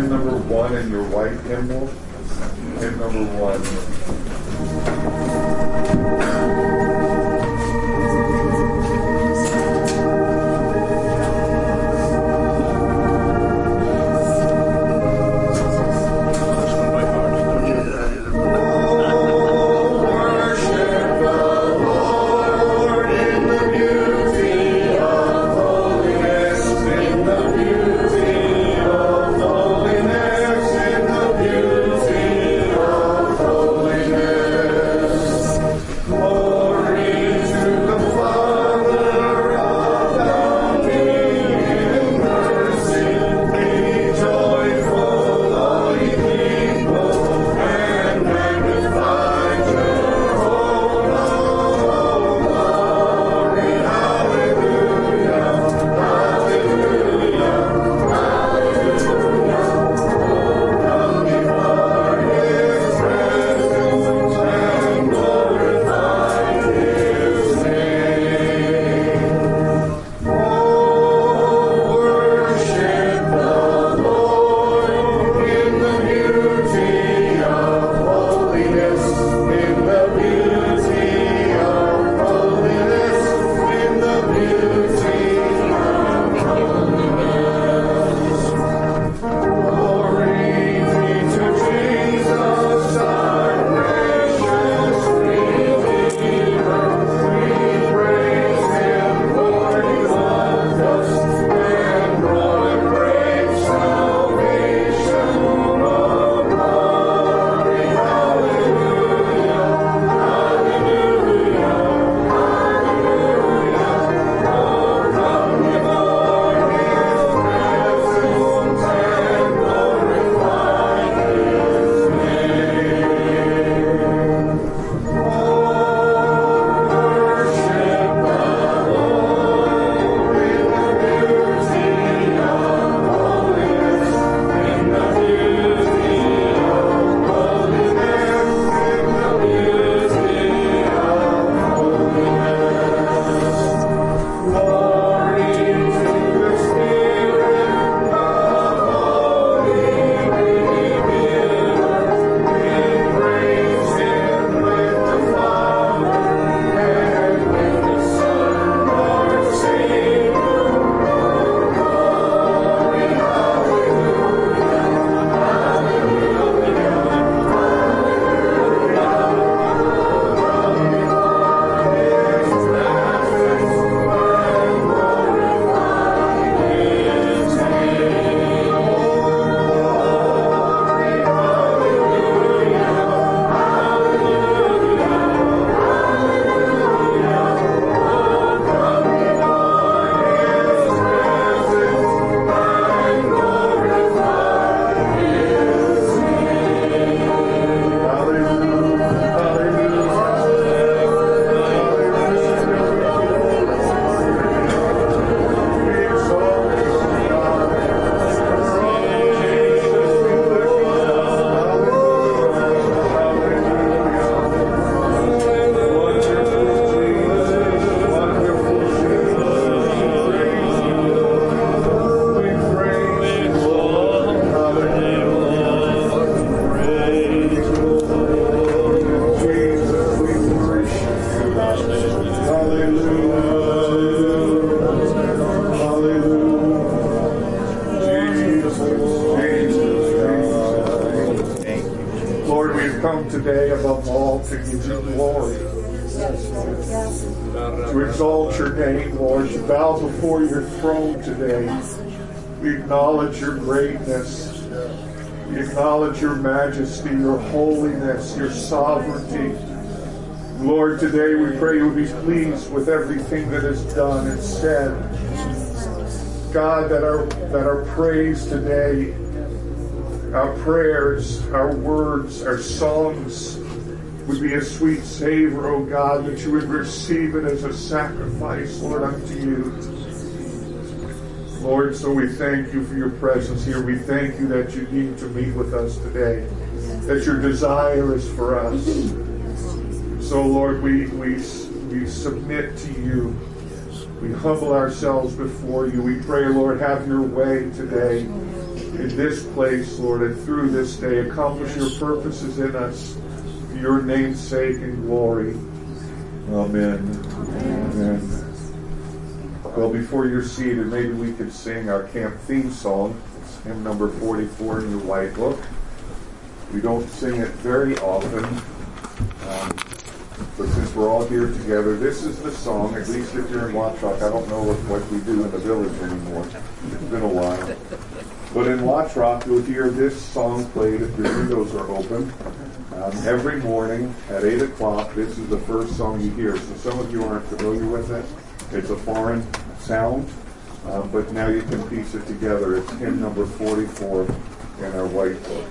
hymn number 1 in your white hymnal. Hymn number 1. Today above all to give you glory, to exalt your name, Lord, to bow before your throne today. We acknowledge your greatness, we acknowledge your majesty, your holiness, your sovereignty. Lord, today we pray you'll be pleased with everything that is done and said. God, that our praise today, our prayers, our words, our songs would be a sweet savor, oh God, that you would receive it as a sacrifice, Lord, unto you. Lord, so we thank you for your presence here. We thank you that you need to meet with us today, that your desire is for us. So, Lord, we submit to you. We humble ourselves before you. We pray, Lord, have your way today. in this place, Lord, and through this day. Accomplish your purposes in us for your name's sake and glory. Amen. Amen. Well, before you're seated, maybe we could sing our camp theme song. It's hymn number 44 in your white book. We don't sing it very often, but since we're all here together, this is the song. At least if you're in Watchrock, I don't know what we do in the village anymore. It's been a while. But in Watchrock, you'll hear this song played if your windows are open. Every morning at 8 o'clock, this is the first song you hear. So some of you aren't familiar with it. It's a foreign sound, but now you can piece it together. It's hymn number 44 in our white book.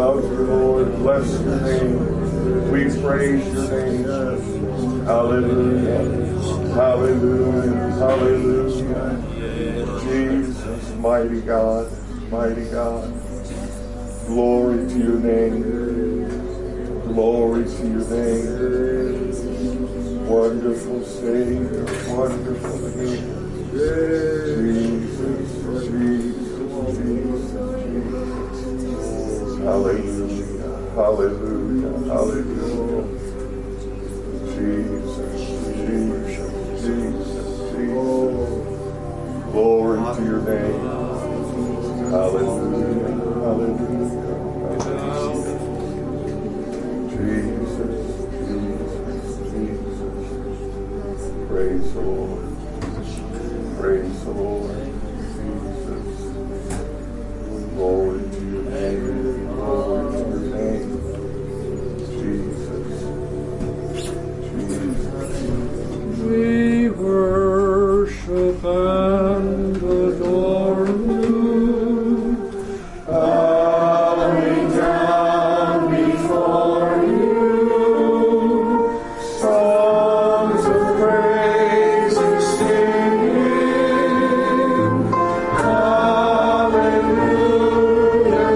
love you, Lord. Bless your name. We praise your name. Hallelujah. Hallelujah. Hallelujah. Jesus, mighty God. Mighty God. Glory to your name. Glory to your name. Wonderful Savior. Wonderful King. Jesus. Hallelujah. Hallelujah. Hallelujah. Jesus. Glory to your name. Hallelujah. Hallelujah. Hallelujah. Jesus. Praise the Lord. Praise the Lord. Jesus. Glory to your name. Glory to your name. Jesus. We worship and adore you. Bowing down before you. Songs of praise and singing. Hallelujah,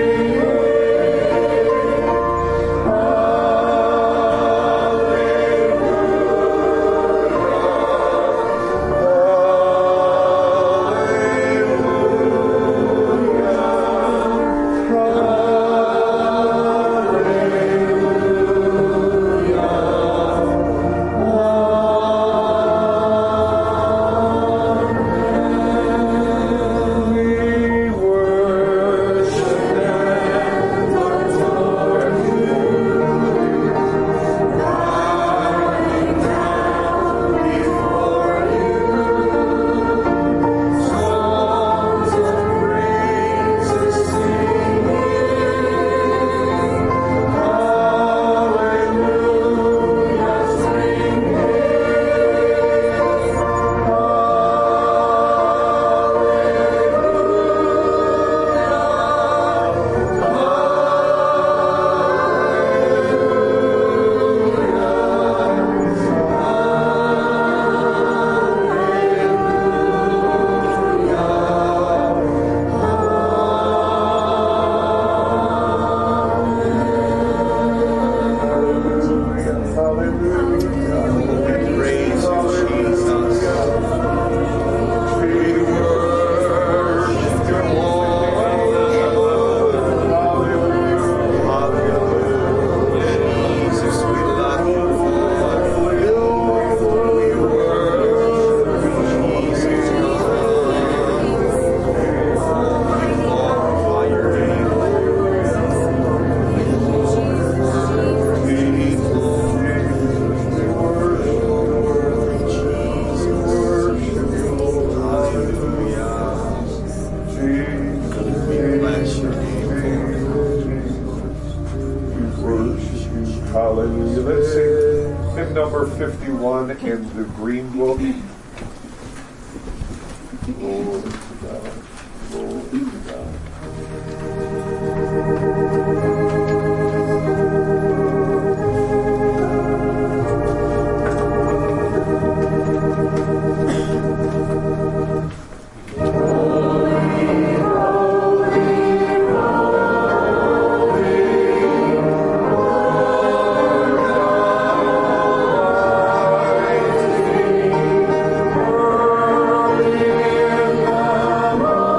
Hallelujah. Let's sing hymn number 51 in the Green Book. Glory to God. Glory to God. Oh,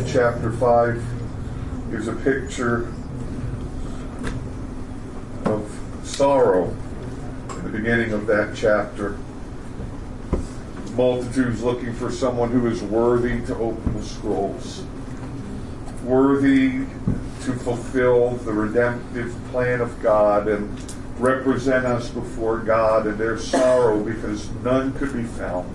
chapter 5 is a picture of sorrow in the beginning of that chapter. Multitudes looking for someone who is worthy to open the scrolls, worthy to fulfill the redemptive plan of God and represent us before God, and their sorrow because none could be found.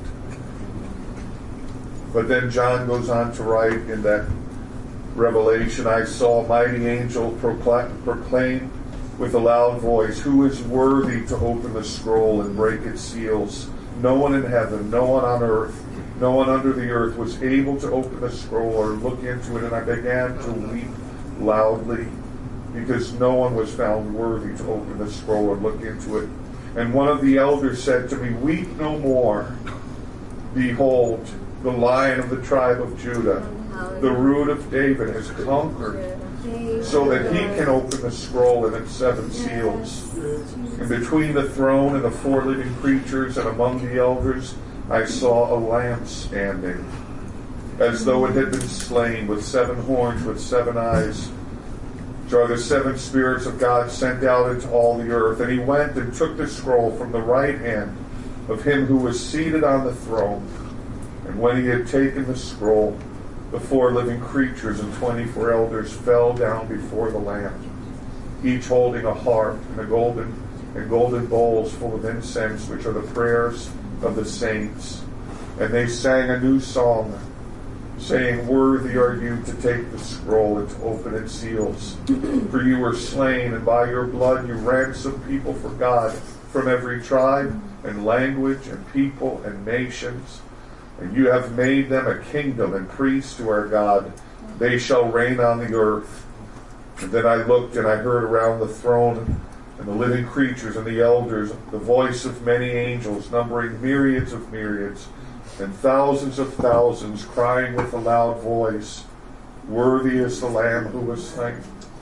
But then John goes on to write in that Revelation, I saw a mighty angel proclaim with a loud voice, who is worthy to open the scroll and break its seals? No one in heaven, no one on earth, no one under the earth was able to open the scroll or look into it, and I began to weep loudly because no one was found worthy to open the scroll or look into it. And one of the elders said to me, weep no more. Behold, the Lion of the tribe of Judah, the Root of David, has conquered, so that he can open the scroll and its 7 seals. And between the throne and the 4 living creatures and among the elders, I saw a lamb standing, as though it had been slain, with 7 horns, with 7 eyes, which are the 7 spirits of God sent out into all the earth. And he went and took the scroll from the right hand of him who was seated on the throne. And when he had taken the scroll, the 4 living creatures and 24 elders fell down before the Lamb, each holding a harp and golden bowls full of incense, which are the prayers of the saints. And they sang a new song, saying, worthy are you to take the scroll and to open its seals. For you were slain, and by your blood you ransomed people for God from every tribe and language and people and nations. And you have made them a kingdom and priests to our God. They shall reign on the earth. And then I looked, and I heard around the throne and the living creatures and the elders the voice of many angels, numbering myriads of myriads and thousands of thousands, crying with a loud voice, worthy is the Lamb who was slain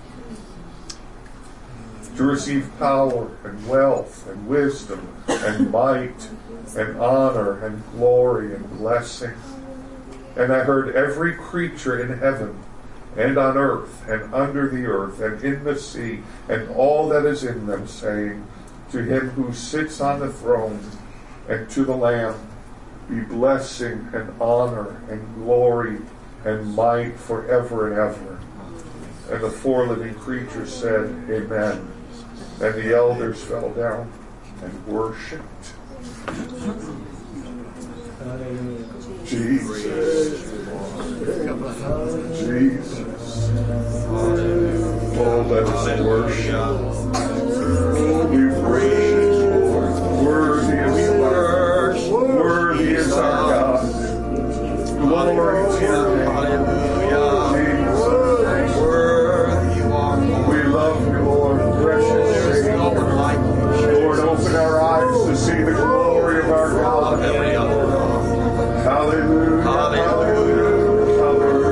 to receive power and wealth and wisdom and might and honor and glory and blessing. And I heard every creature in heaven and on earth and under the earth and in the sea and all that is in them, saying, to him who sits on the throne and to the Lamb be blessing and honor and glory and might forever and ever. And the 4 living creatures said, Amen. And the elders fell down and worshipped. Jesus. Jesus. Oh, let us worship. We praise you, Lord. Worthy is our God. Worthy is our God. Glory to your name. Jesus. Worthy you are. We love you, Lord. Precious Savior. Lord, open our eyes to see the glory of our God. Hallelujah. Hallelujah.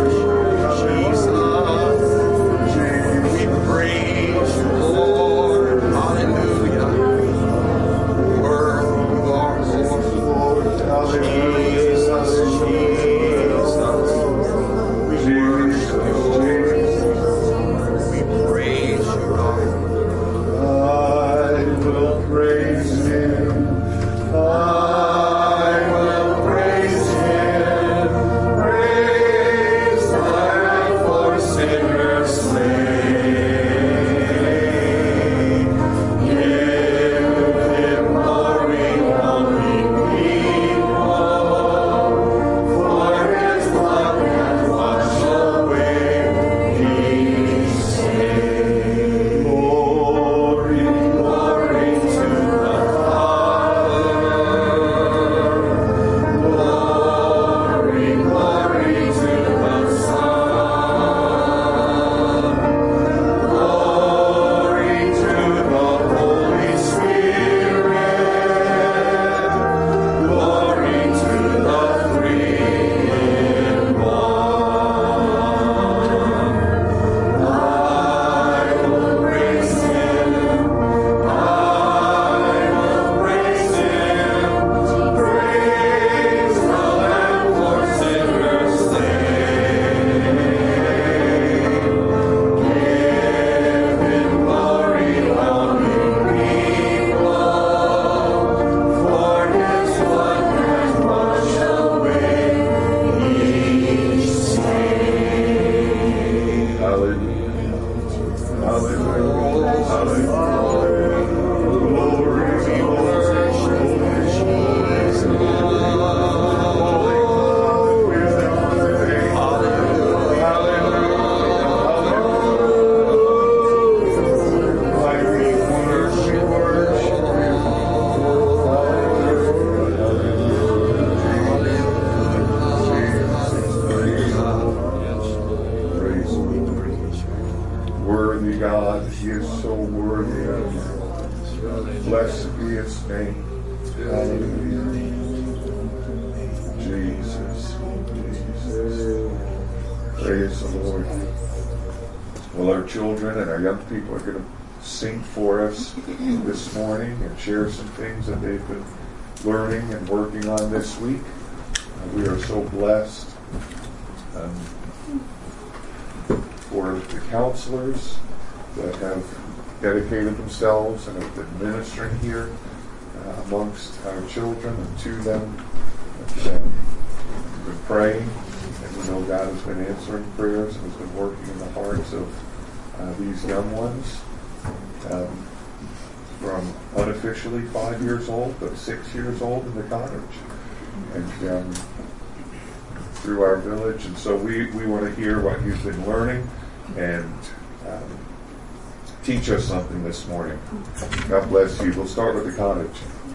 Hallelujah. Jesus. We praise you, Lord. Hallelujah. Hallelujah. Hallelujah. Glory, God, He is so worthy of it. Blessed be His name. Hallelujah. Jesus. Praise the Lord. Well, our children and our young people are going to sing for us this morning and share some things that they've been learning and working on this week. We are so blessed for the counselors that have dedicated themselves and have been ministering here amongst our children and to them. And, we've been praying, and we know God has been answering prayers and has been working in the hearts of these young ones from unofficially 5 years old but 6 years old in the cottage and through our village. And so we want to hear what you've been learning and teach us something this morning. God bless you. We'll start with the cottage.